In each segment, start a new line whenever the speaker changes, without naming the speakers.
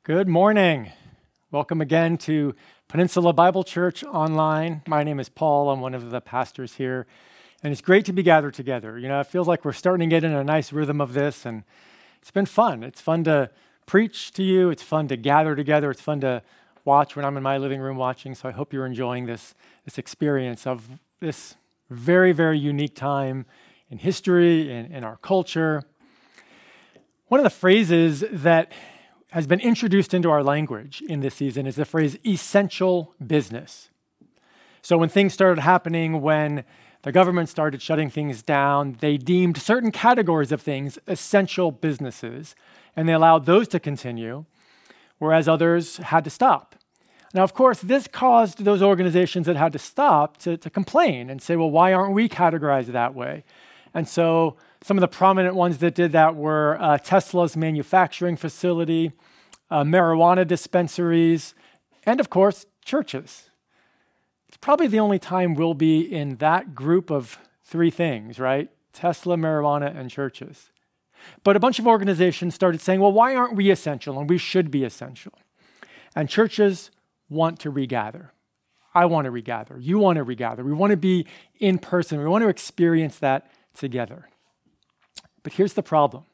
Good morning. Welcome again to Peninsula Bible Church online. My name is Paul. I'm one of the pastors here, and it's great to be gathered together. You know, it feels like we're starting to get in a nice rhythm of this, and it's been fun. It's fun to preach to you. It's fun to gather together. It's fun to watch when I'm in my living room watching, so I hope you're enjoying this experience of this very, very unique time in history, in our culture. One of the phrases that has been introduced into our language in this season is the phrase essential business. So when things started happening, when the government started shutting things down, they deemed certain categories of things essential businesses, and they allowed those to continue, whereas others had to stop. Now, of course, this caused those organizations that had to stop to complain and say, well, why aren't we categorized that way? And so some of the prominent ones that did that were Tesla's manufacturing facility, marijuana dispensaries, and of course, churches. It's probably the only time we'll be in that group of three things, right? Tesla, marijuana, and churches. But a bunch of organizations started saying, well, why aren't we essential? And we should be essential. And churches want to regather. I want to regather. You want to regather. We want to be in person. We want to experience that together. But here's the problem.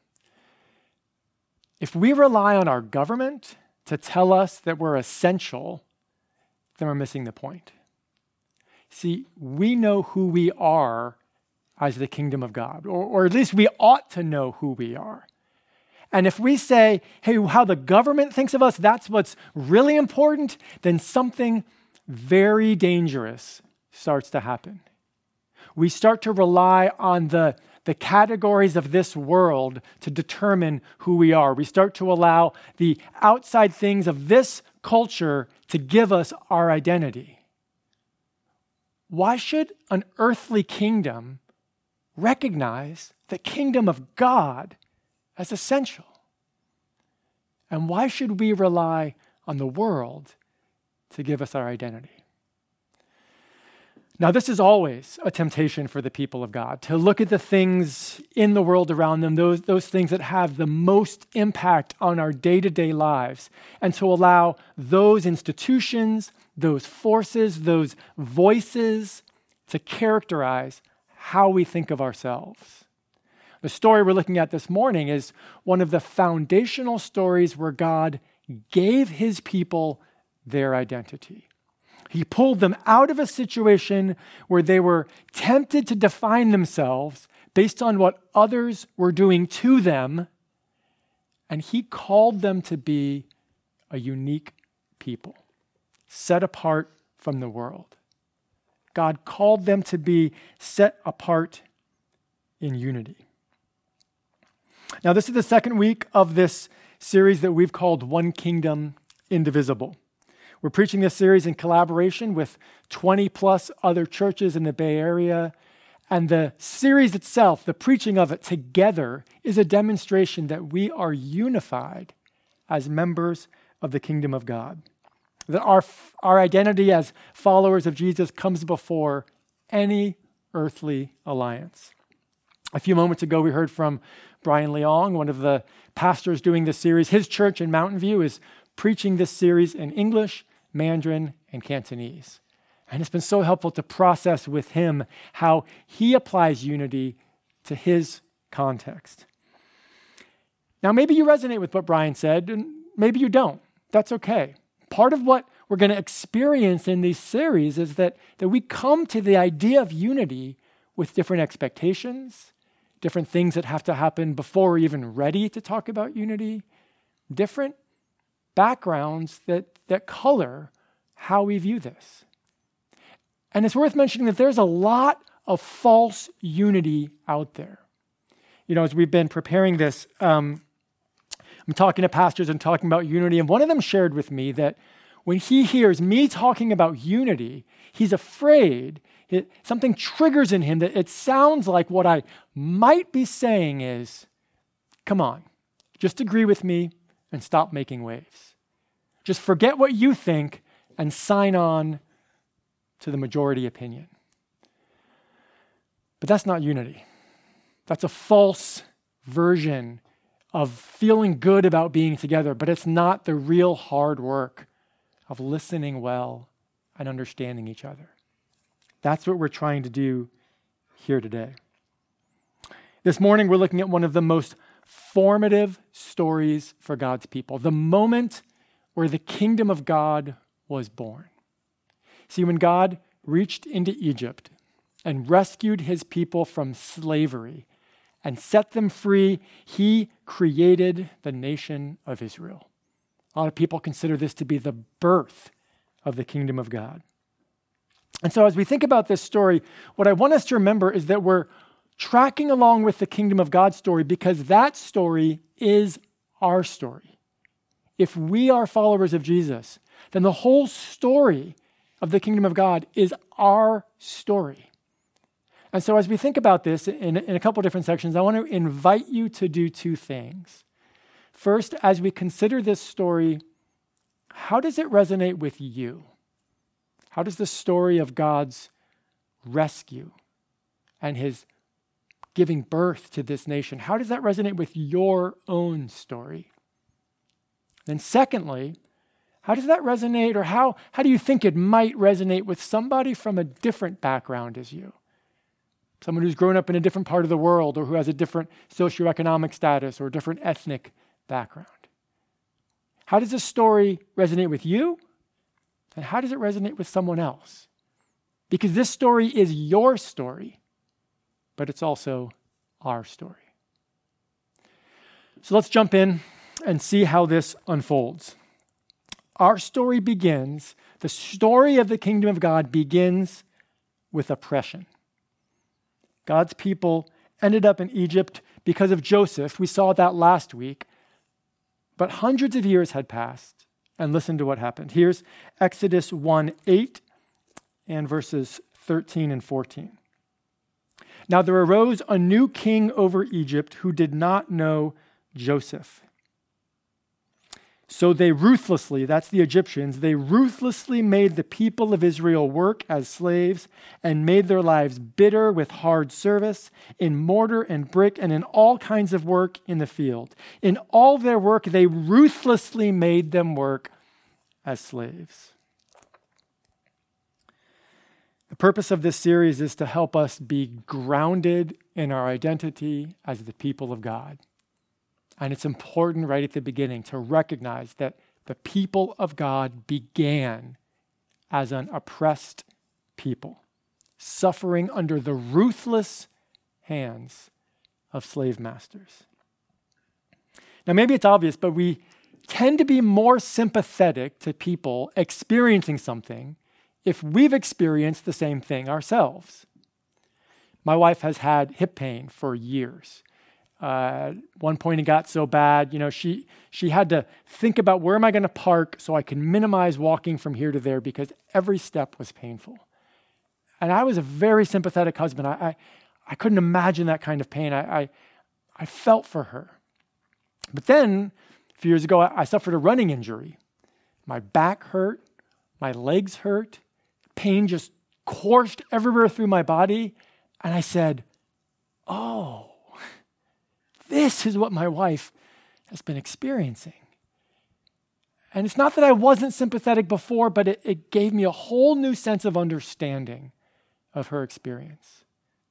If we rely on our government to tell us that we're essential, then we're missing the point. See, we know who we are as the kingdom of God, or at least we ought to know who we are. And if we say, hey, how the government thinks of us, that's what's really important, then something very dangerous starts to happen. We start to rely on the categories of this world to determine who we are. We start to allow the outside things of this culture to give us our identity. Why should an earthly kingdom recognize the kingdom of God as essential? And why should we rely on the world to give us our identity? Now, this is always a temptation for the people of God, to look at the things in the world around them, those things that have the most impact on our day-to-day lives, and to allow those institutions, those forces, those voices to characterize how we think of ourselves. The story we're looking at this morning is one of the foundational stories where God gave his people their identity. He pulled them out of a situation where they were tempted to define themselves based on what others were doing to them, and he called them to be a unique people, set apart from the world. God called them to be set apart in unity. Now, this is the second week of this series that we've called One Kingdom Indivisible. We're preaching this series in collaboration with 20 plus other churches in the Bay Area. And the series itself, the preaching of it together, is a demonstration that we are unified as members of the kingdom of God. That our identity as followers of Jesus comes before any earthly alliance. A few moments ago, we heard from Brian Leong, one of the pastors doing this series. His church in Mountain View is preaching this series in English, Mandarin, and Cantonese. And it's been so helpful to process with him how he applies unity to his context. Now, maybe you resonate with what Brian said, and maybe you don't. That's okay. Part of what we're going to experience in these series is that we come to the idea of unity with different expectations, different things that have to happen before we're even ready to talk about unity, different backgrounds that color how we view this. And it's worth mentioning that there's a lot of false unity out there. You know, as we've been preparing this, I'm talking to pastors and talking about unity, and one of them shared with me that when he hears me talking about unity, he's afraid something triggers in him that it sounds like what I might be saying is, come on, just agree with me and stop making waves. Just forget what you think and sign on to the majority opinion. But that's not unity. That's a false version of feeling good about being together, but it's not the real hard work of listening well and understanding each other. That's what we're trying to do here today. This morning, we're looking at one of the most formative stories for God's people, the moment where the kingdom of God was born. See, when God reached into Egypt and rescued his people from slavery and set them free, he created the nation of Israel. A lot of people consider this to be the birth of the kingdom of God. And so as we think about this story, what I want us to remember is that we're tracking along with the kingdom of God story because that story is our story. If we are followers of Jesus, then the whole story of the kingdom of God is our story. And so as we think about this in a couple different sections, I want to invite you to do two things. First, as we consider this story, how does it resonate with you? How does the story of God's rescue and his giving birth to this nation, how does that resonate with your own story? Then secondly, how does that resonate, or how do you think it might resonate with somebody from a different background as you? Someone who's grown up in a different part of the world, or who has a different socioeconomic status or a different ethnic background. How does this story resonate with you? And how does it resonate with someone else? Because this story is your story, but it's also our story. So let's jump in and see how this unfolds. Our story begins, the story of the kingdom of God begins with oppression. God's people ended up in Egypt because of Joseph. We saw that last week. But hundreds of years had passed, and listen to what happened. Here's Exodus 1:8 and verses 13 and 14. Now there arose a new king over Egypt who did not know Joseph. So they ruthlessly, that's the Egyptians, they ruthlessly made the people of Israel work as slaves and made their lives bitter with hard service in mortar and brick and in all kinds of work in the field. In all their work, they ruthlessly made them work as slaves. The purpose of this series is to help us be grounded in our identity as the people of God. And it's important right at the beginning to recognize that the people of God began as an oppressed people, suffering under the ruthless hands of slave masters. Now, maybe it's obvious, but we tend to be more sympathetic to people experiencing something if we've experienced the same thing ourselves. My wife has had hip pain for years. One point it got so bad, she had to think about where am I going to park so I can minimize walking from here to there because every step was painful. And I was a very sympathetic husband. I couldn't imagine that kind of pain. I felt for her. But then a few years ago, I suffered a running injury. My back hurt, my legs hurt, pain just coursed everywhere through my body. And I said, oh, this is what my wife has been experiencing. And it's not that I wasn't sympathetic before, but it gave me a whole new sense of understanding of her experience.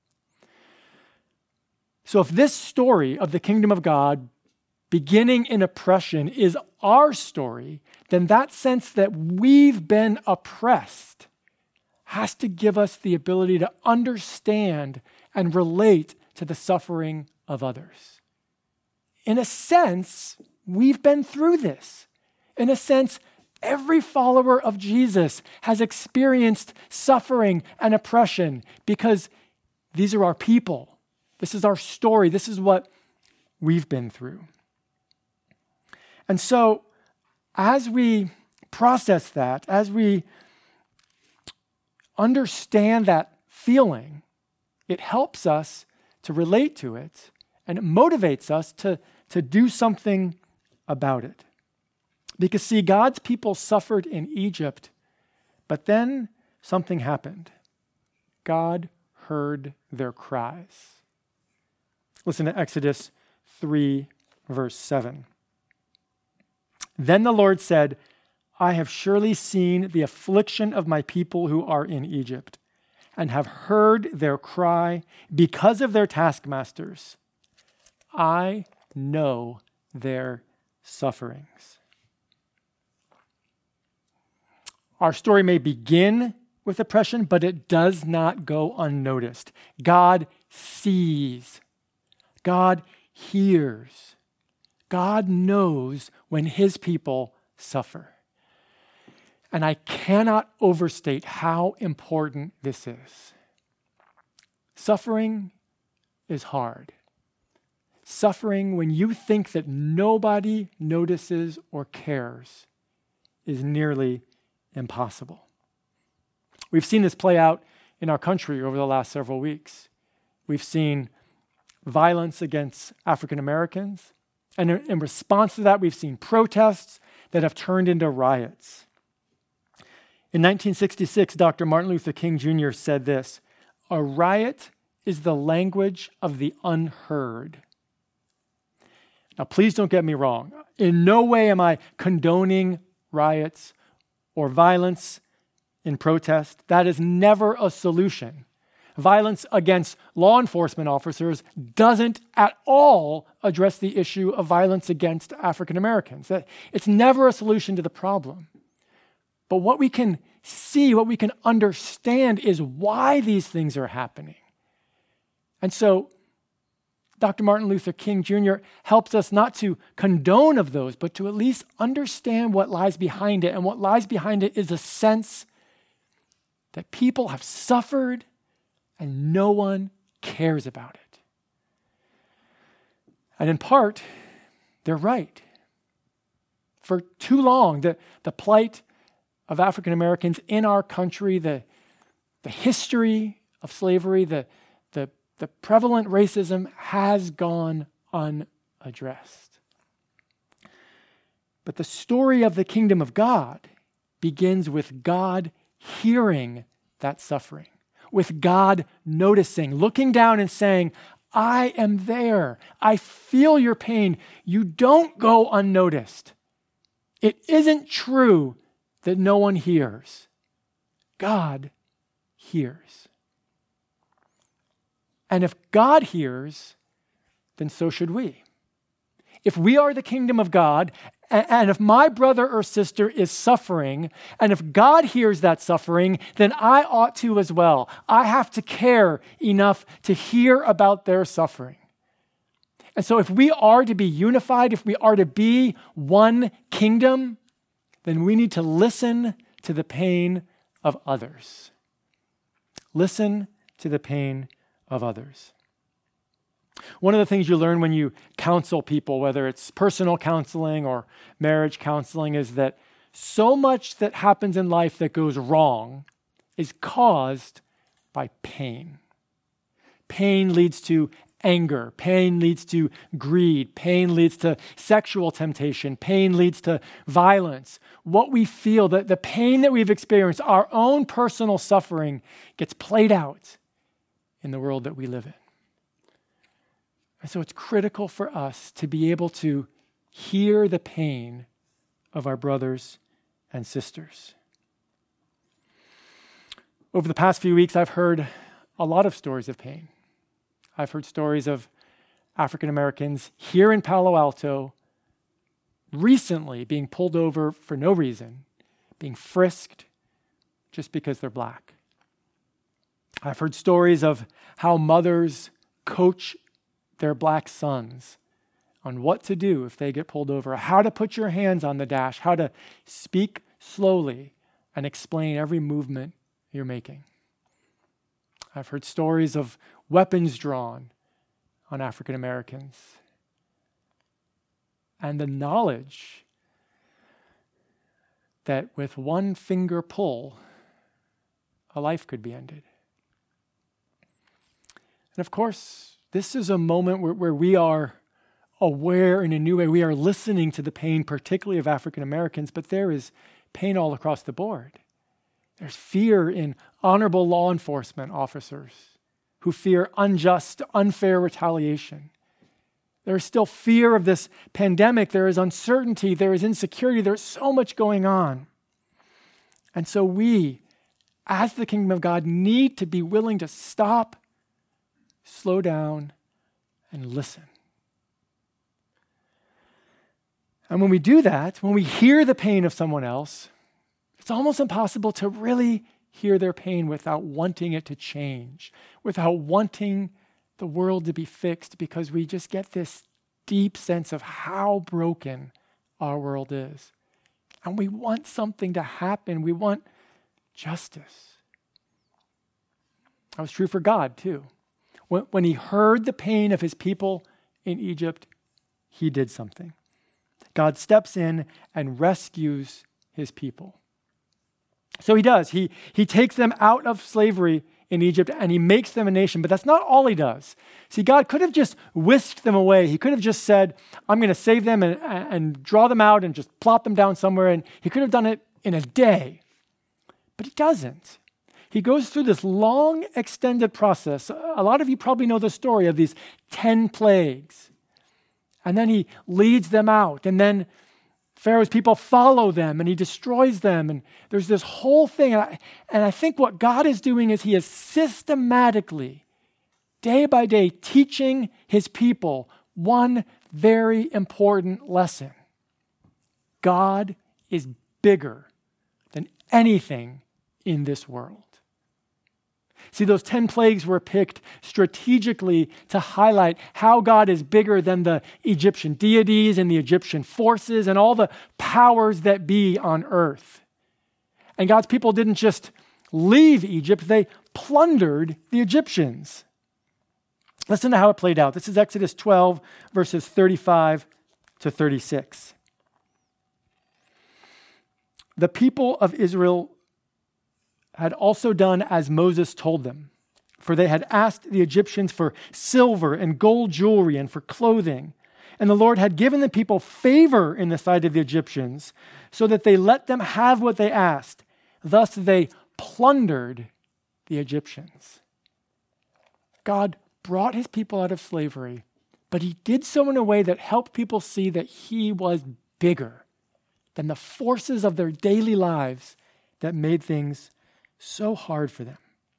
So if this story of the kingdom of God beginning in oppression is our story, then that sense that we've been oppressed has to give us the ability to understand and relate to the suffering of others. In a sense, we've been through this. In a sense, every follower of Jesus has experienced suffering and oppression because these are our people. This is our story. This is what we've been through. And so, as we process that, as we understand that feeling, it helps us to relate to it, and it motivates us to do something about it. Because see, God's people suffered in Egypt, but then something happened. God heard their cries. Listen to Exodus 3, verse 7. Then the Lord said, I have surely seen the affliction of my people who are in Egypt, and have heard their cry because of their taskmasters. I know their sufferings. Our story may begin with oppression, but it does not go unnoticed. God sees. God hears. God knows when his people suffer. And I cannot overstate how important this is. Suffering is hard. Suffering when you think that nobody notices or cares is nearly impossible. We've seen this play out in our country over the last several weeks. We've seen violence against African Americans, and in response to that, we've seen protests that have turned into riots. In 1966, Dr. Martin Luther King Jr. said this, "A riot is the language of the unheard." Now, please don't get me wrong. In no way am I condoning riots or violence in protest. That is never a solution. Violence against law enforcement officers doesn't at all address the issue of violence against African Americans. It's never a solution to the problem. But what we can see, what we can understand is why these things are happening. And so Dr. Martin Luther King Jr. helps us not to condone of those, but to at least understand what lies behind it. And what lies behind it is a sense that people have suffered and no one cares about it. And in part, they're right. For too long, the plight of African Americans in our country, the history of slavery, the prevalent racism has gone unaddressed. But the story of the kingdom of God begins with God hearing that suffering, with God noticing, looking down and saying, I am there. I feel your pain. You don't go unnoticed. It isn't true that no one hears. God hears. And if God hears, then so should we. If we are the kingdom of God, and if my brother or sister is suffering, and if God hears that suffering, then I ought to as well. I have to care enough to hear about their suffering. And so if we are to be unified, if we are to be one kingdom, then we need to listen to the pain of others. Listen to the pain of others. One of the things you learn when you counsel people, whether it's personal counseling or marriage counseling, is that so much that happens in life that goes wrong is caused by pain. Pain leads to anger. Pain leads to greed. Pain leads to sexual temptation. Pain leads to violence. What we feel, the pain that we've experienced, our own personal suffering gets played out in the world that we live in. And so it's critical for us to be able to hear the pain of our brothers and sisters. Over the past few weeks, I've heard a lot of stories of pain. I've heard stories of African Americans here in Palo Alto recently being pulled over for no reason, being frisked just because they're black. I've heard stories of how mothers coach their black sons on what to do if they get pulled over, how to put your hands on the dash, how to speak slowly and explain every movement you're making. I've heard stories of weapons drawn on African Americans and the knowledge that with one finger pull, a life could be ended. And of course, this is a moment where we are aware in a new way. We are listening to the pain, particularly of African Americans, but there is pain all across the board. There's fear in honorable law enforcement officers who fear unjust, unfair retaliation. There is still fear of this pandemic. There is uncertainty. There is insecurity. There's so much going on. And so we, as the kingdom of God, need to be willing to stop, slow down, and listen. And when we do that, when we hear the pain of someone else, it's almost impossible to really hear their pain without wanting it to change, without wanting the world to be fixed, because we just get this deep sense of how broken our world is. And we want something to happen. We want justice. That was true for God, too. When he heard the pain of his people in Egypt, he did something. God steps in and rescues his people. So he does. He takes them out of slavery in Egypt and he makes them a nation, but that's not all he does. See, God could have just whisked them away. He could have just said, I'm going to save them and draw them out and just plop them down somewhere, and he could have done it in a day. But he doesn't. He goes through this long, extended process. A lot of you probably know the story of these 10 plagues. And then he leads them out, and then Pharaoh's people follow them, and he destroys them, and there's this whole thing. And I think what God is doing is he is systematically, day by day, teaching his people one very important lesson. God is bigger than anything in this world. See, those 10 plagues were picked strategically to highlight how God is bigger than the Egyptian deities and the Egyptian forces and all the powers that be on earth. And God's people didn't just leave Egypt, they plundered the Egyptians. Listen to how it played out. This is Exodus 12, verses 35 to 36. The people of Israel had also done as Moses told them, for they had asked the Egyptians for silver and gold jewelry and for clothing. And the Lord had given the people favor in the sight of the Egyptians, so that they let them have what they asked. Thus they plundered the Egyptians. God brought his people out of slavery, but he did so in a way that helped people see that he was bigger than the forces of their daily lives that made things so hard for them.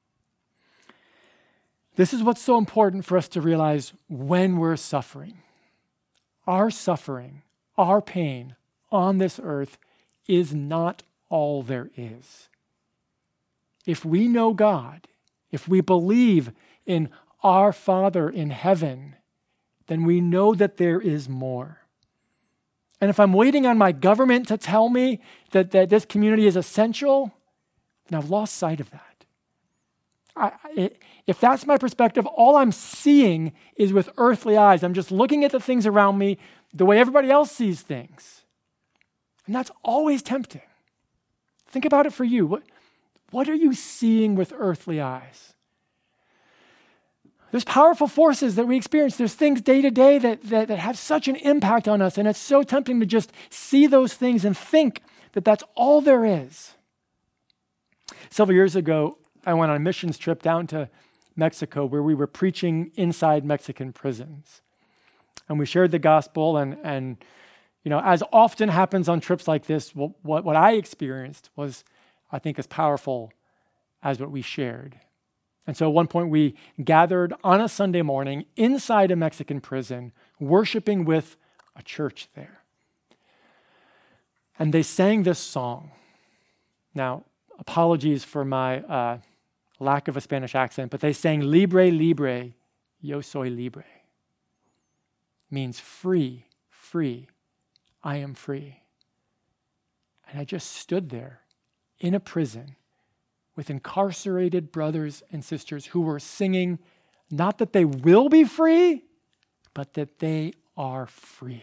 This is what's so important for us to realize when we're suffering. Our suffering, our pain on this earth is not all there is. If we know God, if we believe in our Father in heaven, then we know that there is more. And if I'm waiting on my government to tell me that this community is essential, and I've lost sight of that. If that's my perspective, all I'm seeing is with earthly eyes. I'm just looking at the things around me the way everybody else sees things. And that's always tempting. Think about it for you. What are you seeing with earthly eyes? There's powerful forces that we experience. There's things day to day that have such an impact on us. And it's so tempting to just see those things and think that that's all there is. Several years ago, I went on a missions trip down to Mexico where we were preaching inside Mexican prisons. And we shared the gospel and as often happens on trips like this, what I experienced was, I think, as powerful as what we shared. And so at one point we gathered on a Sunday morning inside a Mexican prison, worshiping with a church there. And they sang this song. Now, apologies for my lack of a Spanish accent, but they sang Libre, Libre, Yo soy libre. Means free, free, I am free. And I just stood there in a prison with incarcerated brothers and sisters who were singing not that they will be free, but that they are free.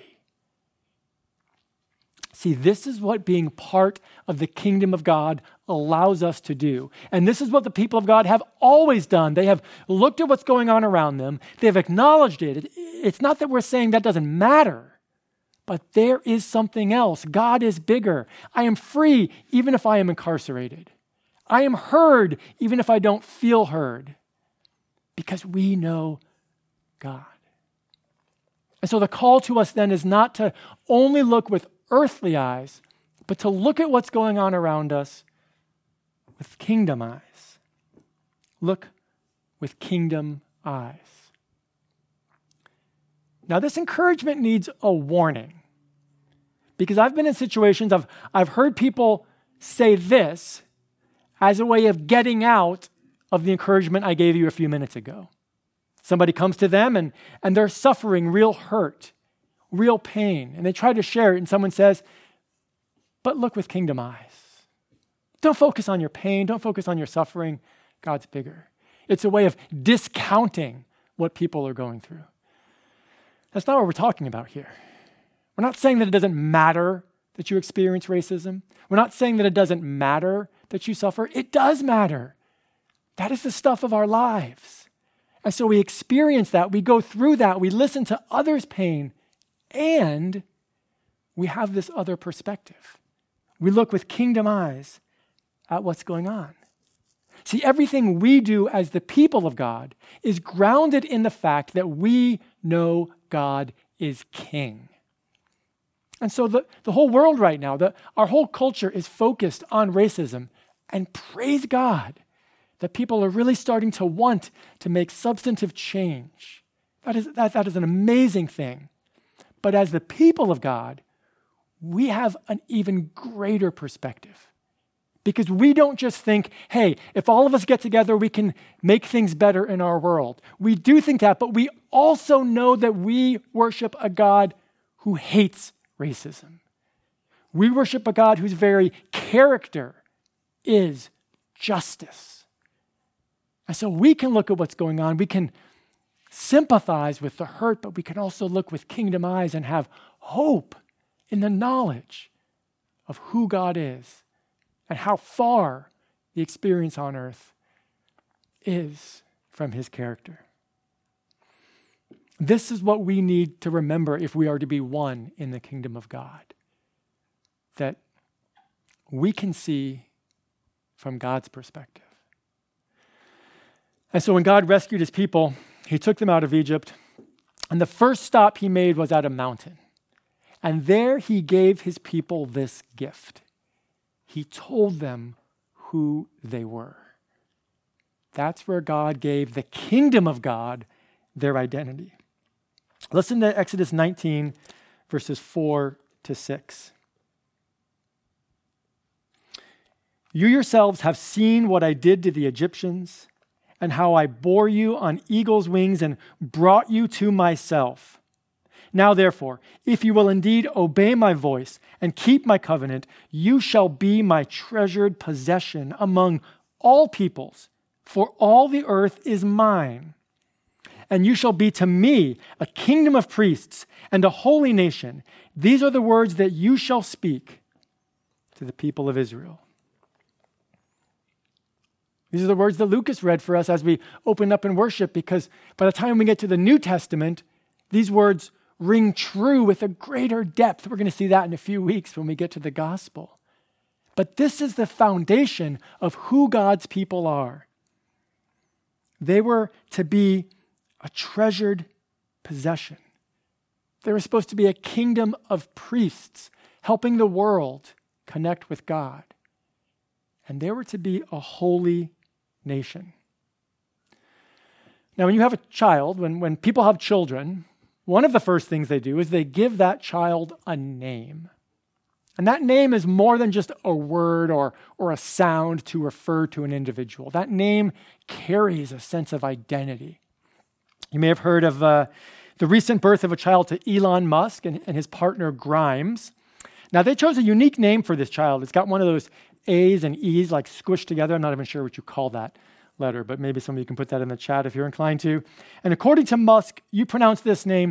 See, this is what being part of the kingdom of God allows us to do. And this is what the people of God have always done. They have looked at what's going on around them. They have acknowledged it. It's not that we're saying that doesn't matter, but there is something else. God is bigger. I am free even if I am incarcerated. I am heard even if I don't feel heard, because we know God. And so the call to us then is not to only look with earthly eyes, but to look at what's going on around us with kingdom eyes. Look with kingdom eyes. Now, this encouragement needs a warning, because I've been in situations I've heard people say this as a way of getting out of the encouragement I gave you a few minutes ago. Somebody comes to them and they're suffering real hurt, real pain, and they try to share it, and someone says, but look with kingdom eyes. Don't focus on your pain. Don't focus on your suffering. God's bigger. It's a way of discounting what people are going through. That's not what we're talking about here. We're not saying that it doesn't matter that you experience racism. We're not saying that it doesn't matter that you suffer. It does matter. That is the stuff of our lives. And so we experience that. We go through that. We listen to others' pain. And we have this other perspective. We look with kingdom eyes at what's going on. See, everything we do as the people of God is grounded in the fact that we know God is king. And so the whole world right now, our whole culture is focused on racism. And praise God that people are really starting to want to make substantive change. That is an amazing thing. But as the people of God, we have an even greater perspective. Because we don't just think, hey, if all of us get together, we can make things better in our world. We do think that, but we also know that we worship a God who hates racism. We worship a God whose very character is justice. And so we can look at what's going on. We can sympathize with the hurt, but we can also look with kingdom eyes and have hope in the knowledge of who God is and how far the experience on earth is from his character. This is what we need to remember if we are to be one in the kingdom of God. That we can see from God's perspective. And so when God rescued his people, he took them out of Egypt, and the first stop he made was at a mountain. And there he gave his people this gift. He told them who they were. That's where God gave the kingdom of God their identity. Listen to Exodus 19, verses 4-6. You yourselves have seen what I did to the Egyptians, and how I bore you on eagle's wings and brought you to myself. Now, therefore, if you will indeed obey my voice and keep my covenant, you shall be my treasured possession among all peoples, for all the earth is mine. And you shall be to me a kingdom of priests and a holy nation. These are the words that you shall speak to the people of Israel. These are the words that Lucas read for us as we opened up in worship, because by the time we get to the New Testament, these words ring true with a greater depth. We're going to see that in a few weeks when we get to the gospel. But this is the foundation of who God's people are. They were to be a treasured possession. They were supposed to be a kingdom of priests, helping the world connect with God. And they were to be a holy nation. Now, when you have a child, when people have children, one of the first things they do is they give that child a name. And that name is more than just a word or a sound to refer to an individual. That name carries a sense of identity. You may have heard of the recent birth of a child to Elon Musk and his partner Grimes. Now, they chose a unique name for this child. It's got one of those A's and E's like squished together. I'm not even sure what you call that letter, but maybe some of you can put that in the chat if you're inclined to. And according to Musk, you pronounce this name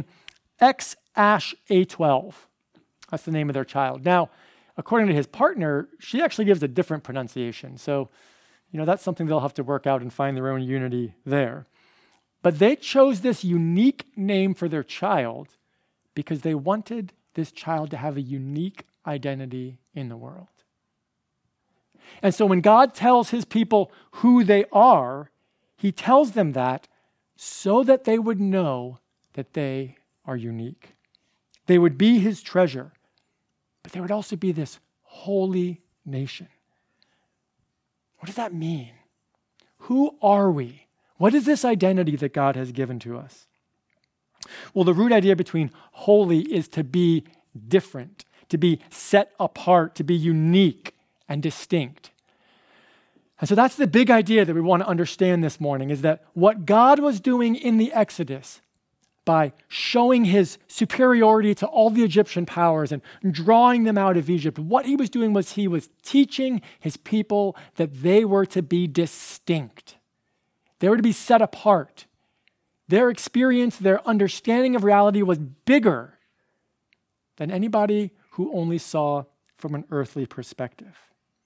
X-A12. That's the name of their child. Now, according to his partner, she actually gives a different pronunciation. So, that's something they'll have to work out and find their own unity there. But they chose this unique name for their child because they wanted this child to have a unique identity in the world. And so when God tells his people who they are, he tells them that so that they would know that they are unique. They would be his treasure, but they would also be this holy nation. What does that mean? Who are we? What is this identity that God has given to us? Well, the root idea between holy is to be different, to be set apart, to be unique and distinct. And so that's the big idea that we want to understand this morning, is that what God was doing in the Exodus by showing his superiority to all the Egyptian powers and drawing them out of Egypt, what he was doing was he was teaching his people that they were to be distinct. They were to be set apart. Their experience, their understanding of reality was bigger than anybody who only saw from an earthly perspective.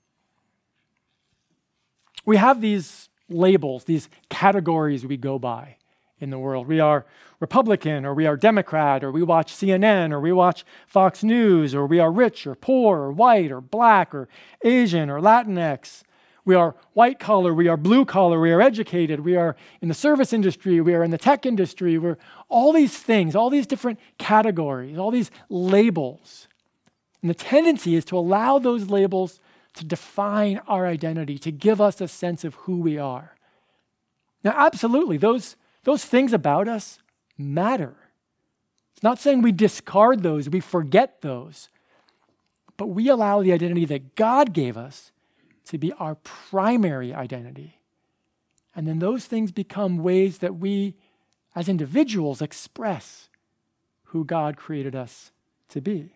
We have these labels, these categories we go by in the world. We are Republican, or we are Democrat, or we watch CNN, or we watch Fox News, or we are rich or poor or white or black or Asian or Latinx. We are white collar, we are blue collar, we are educated, we are in the service industry, we are in the tech industry, we're all these things, all these different categories, all these labels. And the tendency is to allow those labels to define our identity, to give us a sense of who we are. Now, absolutely, those things about us matter. It's not saying we discard those, we forget those, but we allow the identity that God gave us to be our primary identity. And then those things become ways that we, as individuals, express who God created us to be.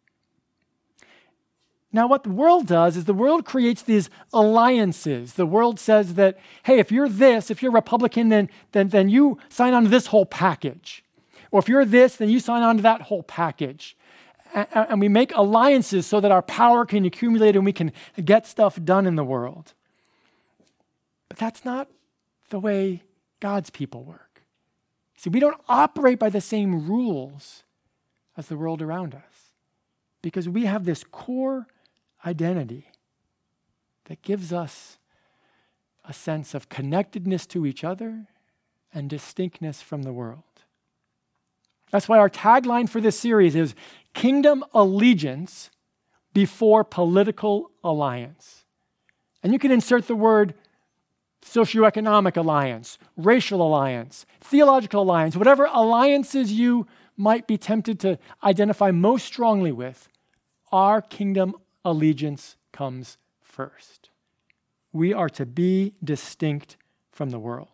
Now, what the world does is the world creates these alliances. The world says that, hey, if you're this, if you're Republican, then you sign on to this whole package. Or if you're this, then you sign on to that whole package. And we make alliances so that our power can accumulate and we can get stuff done in the world. But that's not the way God's people work. See, we don't operate by the same rules as the world around us, because we have this core identity that gives us a sense of connectedness to each other and distinctness from the world. That's why our tagline for this series is Kingdom Allegiance before Political Alliance. And you can insert the word socioeconomic alliance, racial alliance, theological alliance, whatever alliances you might be tempted to identify most strongly with. Our kingdom allegiance comes first. We are to be distinct from the world.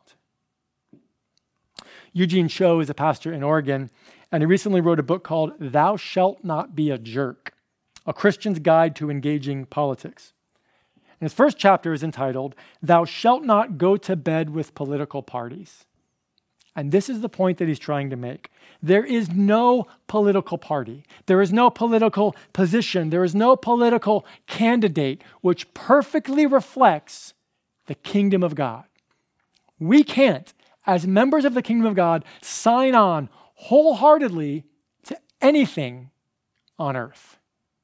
Eugene Cho is a pastor in Oregon, and he recently wrote a book called Thou Shalt Not Be a Jerk, A Christian's Guide to Engaging Politics. And his first chapter is entitled, Thou Shalt Not Go to Bed with Political Parties. And this is the point that he's trying to make. There is no political party. There is no political position. There is no political candidate which perfectly reflects the kingdom of God. We can't, as members of the kingdom of God, sign on wholeheartedly to anything on earth.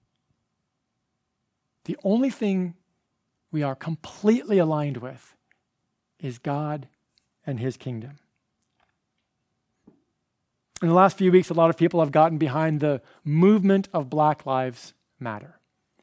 The only thing we are completely aligned with is God and his kingdom. In the last few weeks, a lot of people have gotten behind the movement of Black Lives Matter.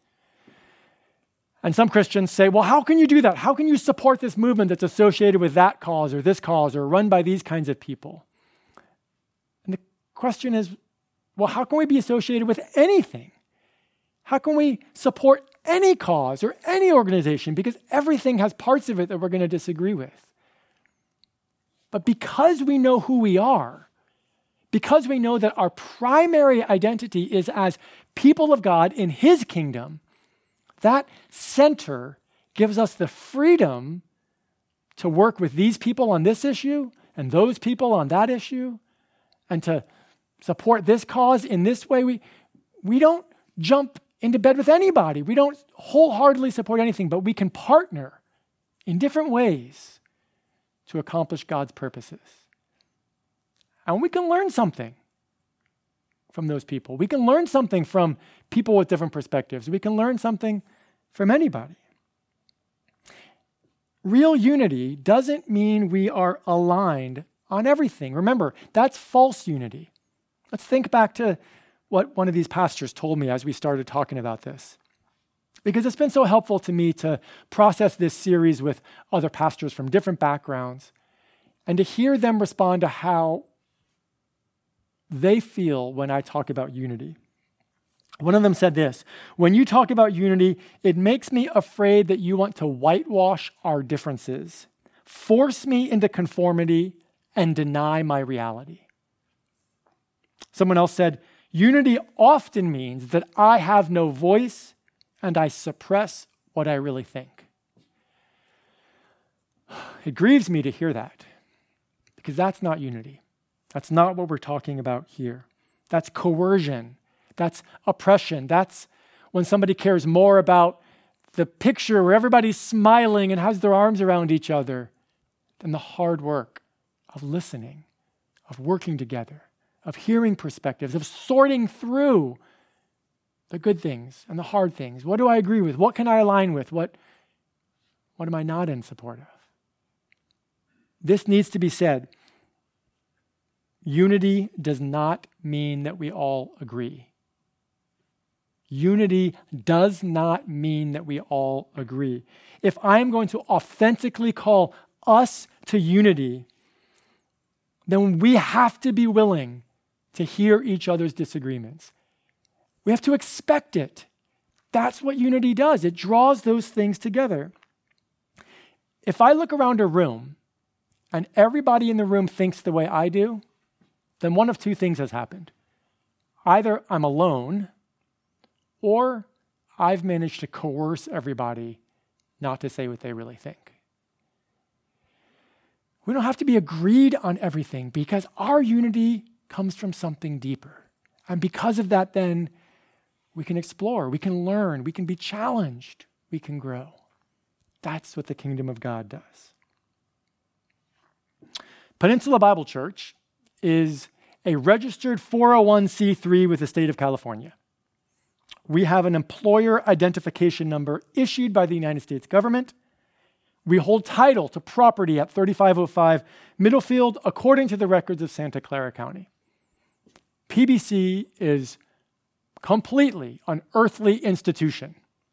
And some Christians say, well, how can you do that? How can you support this movement that's associated with that cause or this cause or run by these kinds of people? And the question is, well, how can we be associated with anything? How can we support any cause or any organization? Because everything has parts of it that we're going to disagree with. But because we know who we are, because we know that our primary identity is as people of God in his kingdom, that center gives us the freedom to work with these people on this issue and those people on that issue and to support this cause in this way. We don't jump into bed with anybody. We don't wholeheartedly support anything, but we can partner in different ways to accomplish God's purposes. And we can learn something from those people. We can learn something from people with different perspectives. We can learn something from anybody. Real unity doesn't mean we are aligned on everything. Remember, that's false unity. Let's think back to what one of these pastors told me as we started talking about this, because it's been so helpful to me to process this series with other pastors from different backgrounds and to hear them respond to how they feel when I talk about unity. One of them said this: when you talk about unity, it makes me afraid that you want to whitewash our differences, force me into conformity, and deny my reality. Someone else said, unity often means that I have no voice and I suppress what I really think. It grieves me to hear that, because that's not unity. That's not what we're talking about here. That's coercion. That's oppression. That's when somebody cares more about the picture where everybody's smiling and has their arms around each other than the hard work of listening, of working together, of hearing perspectives, of sorting through the good things and the hard things. What do I agree with? What can I align with? What am I not in support of? This needs to be said. Unity does not mean that we all agree. Unity does not mean that we all agree. If I'm going to authentically call us to unity, then we have to be willing to hear each other's disagreements. We have to expect it. That's what unity does. It draws those things together. If I look around a room and everybody in the room thinks the way I do, then one of two things has happened. Either I'm alone, or I've managed to coerce everybody not to say what they really think. We don't have to be agreed on everything, because our unity comes from something deeper. And because of that, then we can explore, we can learn, we can be challenged, we can grow. That's what the kingdom of God does. Peninsula Bible Church is a registered 401c3 with the state of California. We have an employer identification number issued by the United States government. We hold title to property at 3505 Middlefield according to the records of Santa Clara County. PBC is completely an earthly institution.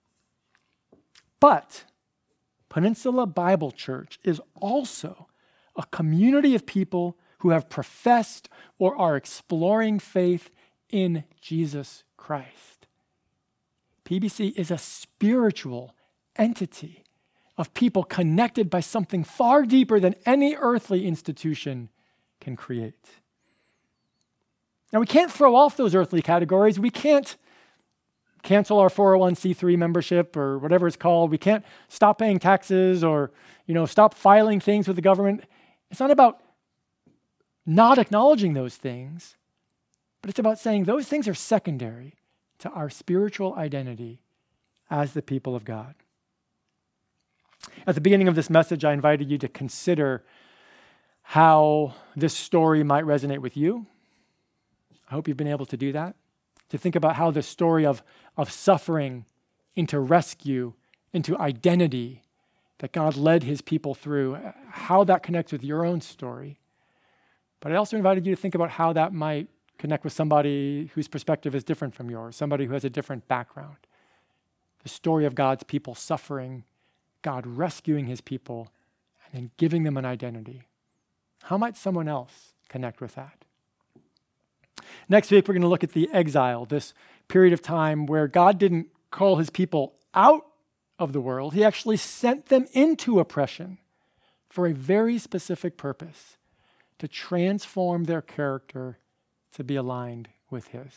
But Peninsula Bible Church is also a community of people who have professed or are exploring faith in Jesus Christ. PBC is a spiritual entity of people connected by something far deeper than any earthly institution can create. Now, we can't throw off those earthly categories. We can't cancel our 401c3 membership or whatever it's called. We can't stop paying taxes or, stop filing things with the government. It's not about not acknowledging those things, but it's about saying those things are secondary to our spiritual identity as the people of God. At the beginning of this message, I invited you to consider how this story might resonate with you. I hope you've been able to do that, to think about how the story of suffering into rescue, into identity that God led his people through, how that connects with your own story. But I also invited you to think about how that might connect with somebody whose perspective is different from yours, somebody who has a different background. The story of God's people suffering, God rescuing his people, and then giving them an identity. How might someone else connect with that? Next week, we're going to look at the exile, this period of time where God didn't call his people out of the world. He actually sent them into oppression for a very specific purpose, to transform their character to be aligned with his.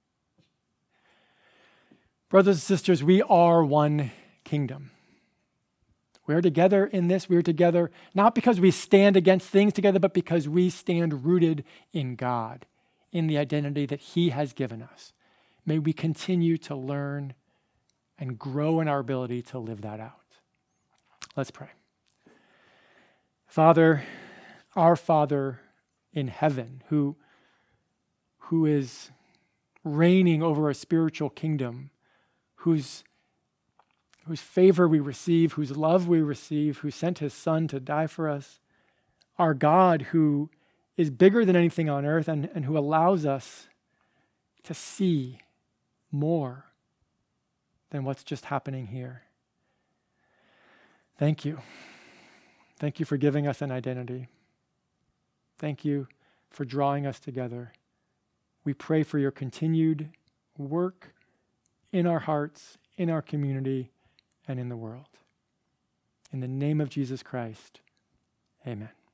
Brothers and sisters, we are one kingdom. We're together in this. We're together not because we stand against things together, but because we stand rooted in God, in the identity that he has given us. May we continue to learn and grow in our ability to live that out. Let's pray. Father, our Father in heaven, who is reigning over a spiritual kingdom, whose favor we receive, whose love we receive, who sent his Son to die for us, our God who is bigger than anything on earth and who allows us to see more than what's just happening here. Thank you. Thank you for giving us an identity. Thank you for drawing us together. We pray for your continued work in our hearts, in our community, and in the world. In the name of Jesus Christ, amen.